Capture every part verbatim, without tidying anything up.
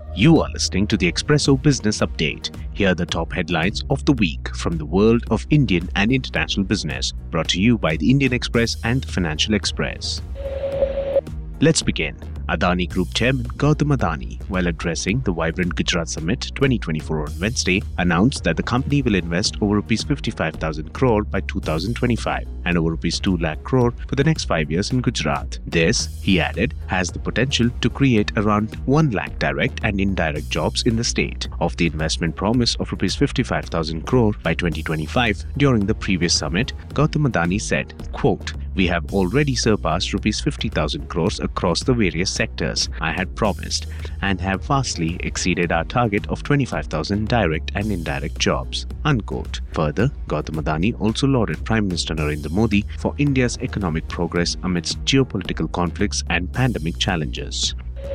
You are listening to the Expresso Business Update. Here are the top headlines of the week from the world of Indian and international business, brought to you by the Indian Express and the Financial Express. Let's begin. Adani Group Chairman Gautam Adani, while addressing the Vibrant Gujarat Summit twenty twenty-four on Wednesday, announced that the company will invest over rupees fifty-five thousand crore by two thousand twenty-five and over rupees two lakh crore for the next five years in Gujarat. This, he added, has the potential to create around one lakh direct and indirect jobs in the state. Of the investment promise of rupees fifty-five thousand crore by twenty twenty-five during the previous summit, Gautam Adani said, quote, "We have already surpassed rupees fifty thousand crores across the various sectors I had promised and have vastly exceeded our target of twenty-five thousand direct and indirect jobs." Unquote. Further, Gautam Adani also lauded Prime Minister Narendra Modi for India's economic progress amidst geopolitical conflicts and pandemic challenges.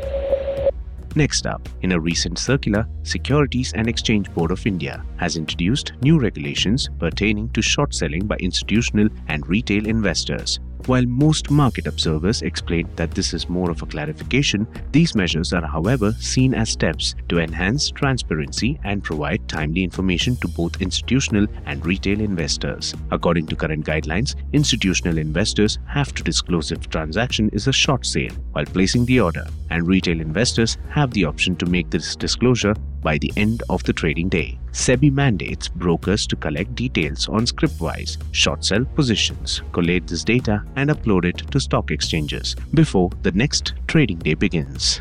Next up, in a recent circular, Securities and Exchange Board of India has introduced new regulations pertaining to short selling by institutional and retail investors. While most market observers explain that this is more of a clarification, these measures are, however, seen as steps to enhance transparency and provide timely information to both institutional and retail investors. According to current guidelines, institutional investors have to disclose if transaction is a short sale while placing the order, and retail investors have the option to make this disclosure by the end of the trading day. SEBI mandates brokers to collect details on script-wise short sell positions, collate this data and upload it to stock exchanges before the next trading day begins.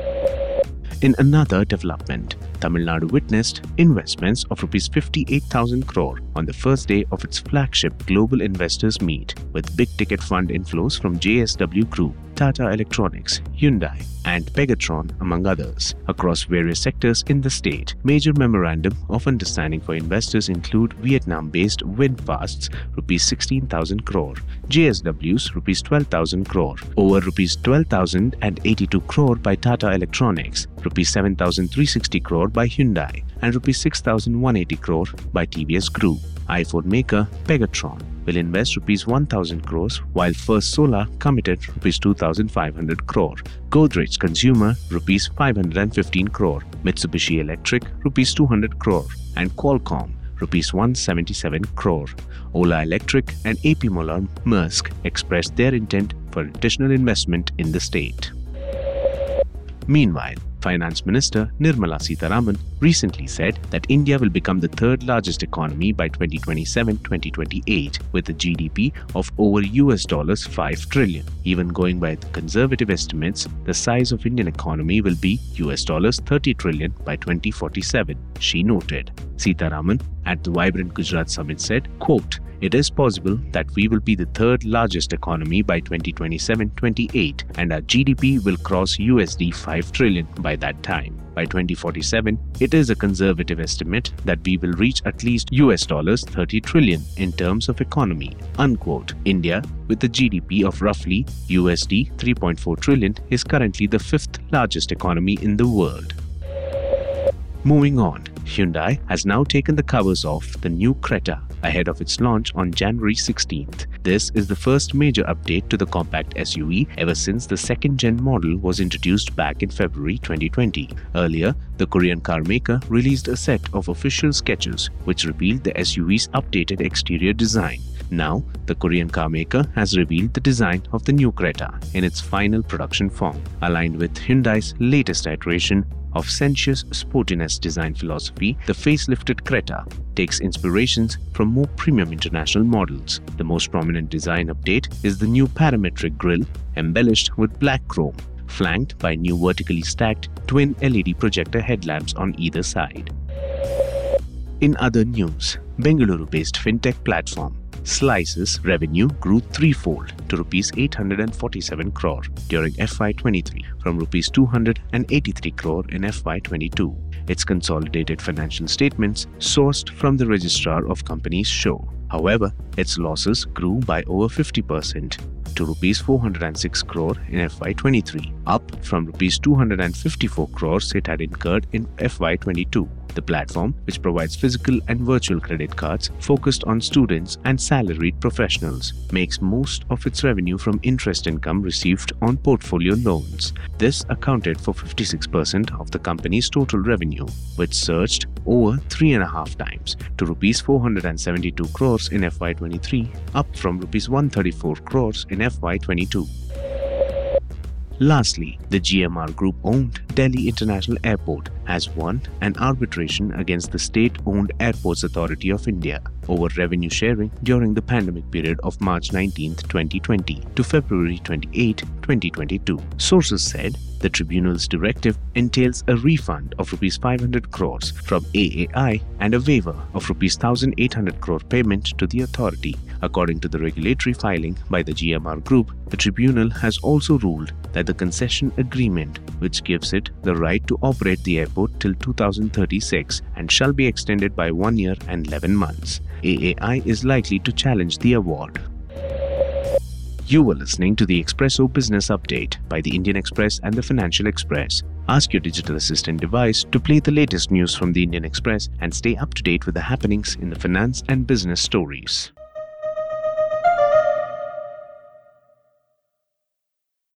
In another development, Tamil Nadu witnessed investments of rupees fifty-eight thousand crore on the first day of its flagship Global Investors Meet, with big-ticket fund inflows from J S W Group, Tata Electronics, Hyundai, and Pegatron, among others, across various sectors in the state. Major memorandum of understanding for investors include Vietnam-based VinFast's rupees sixteen thousand crore, J S W's rupees twelve thousand crore, over rupees twelve thousand eighty-two crore by Tata Electronics, rupees seven thousand three hundred sixty crore by Hyundai, and rupees six thousand one hundred eighty crore by T V S Group. iPhone maker Pegatron will invest rupees one thousand crores, while First Solar committed rupees two thousand five hundred crore. Godrej Consumer rupees five hundred fifteen crore, Mitsubishi Electric rupees two hundred crore, and Qualcomm rupees one hundred seventy-seven crore. Ola Electric and A P Moller Maersk expressed their intent for additional investment in the state. Meanwhile, Finance Minister Nirmala Sitharaman recently said that India will become the third largest economy by twenty twenty-seven to twenty twenty-eight with a G D P of over U S dollars five trillion. Even going by the conservative estimates, the size of Indian economy will be U S dollars thirty trillion by twenty forty-seven, she noted. Sitharaman at the Vibrant Gujarat Summit said, quote, "It is possible that we will be the third largest economy by twenty twenty-seven to twenty-eight and our G D P will cross U S D five trillion by that time. By twenty forty-seven, it is a conservative estimate that we will reach at least U S dollars thirty trillion in terms of economy." Unquote. India, with a G D P of roughly U S D three point four trillion, is currently the fifth largest economy in the world. Moving on, Hyundai has now taken the covers off the new Creta ahead of its launch on January sixteenth. This is the first major update to the compact S U V ever since the second-gen model was introduced back in February twenty twenty. Earlier, the Korean car maker released a set of official sketches which revealed the S U V's updated exterior design. Now, the Korean car maker has revealed the design of the new Creta in its final production form, aligned with Hyundai's latest iteration of sensuous sportiness design philosophy. The facelifted Creta takes inspirations from more premium international models. The most prominent design update is the new parametric grille, embellished with black chrome, flanked by new vertically stacked twin L E D projector headlamps on either side. In other news, Bengaluru-based fintech platform Slice's revenue grew threefold to rupees eight hundred forty-seven crore during F Y twenty-three from rupees two hundred eighty-three crore in F Y twenty-two. Its consolidated financial statements sourced from the Registrar of Companies show. However, its losses grew by over fifty percent to rupees four hundred six crore in F Y twenty-three, up from rupees two hundred fifty-four crores it had incurred in F Y twenty-two. The platform, which provides physical and virtual credit cards focused on students and salaried professionals, makes most of its revenue from interest income received on portfolio loans. This accounted for fifty-six percent of the company's total revenue, which surged over three and a half times to rupees four hundred seventy-two crores in F Y twenty-three, up from rupees one hundred thirty-four crores in F Y twenty-two. Lastly, the G M R Group-owned Delhi International Airport has won an arbitration against the state-owned Airports Authority of India over revenue sharing during the pandemic period of March nineteenth, twenty twenty to February twenty-eighth, twenty twenty-two. Sources said the tribunal's directive entails a refund of rupees five hundred crores from A A I and a waiver of rupees one thousand eight hundred crore payment to the authority. According to the regulatory filing by the G M R Group, the tribunal has also ruled that the concession agreement, which gives it the right to operate the airport till two thousand thirty-six and shall be extended by one year and eleven months. A A I is likely to challenge the award. You were listening to the Expresso Business Update by the Indian Express and the Financial Express. Ask your digital assistant device to play the latest news from the Indian Express and stay up to date with the happenings in the finance and business stories.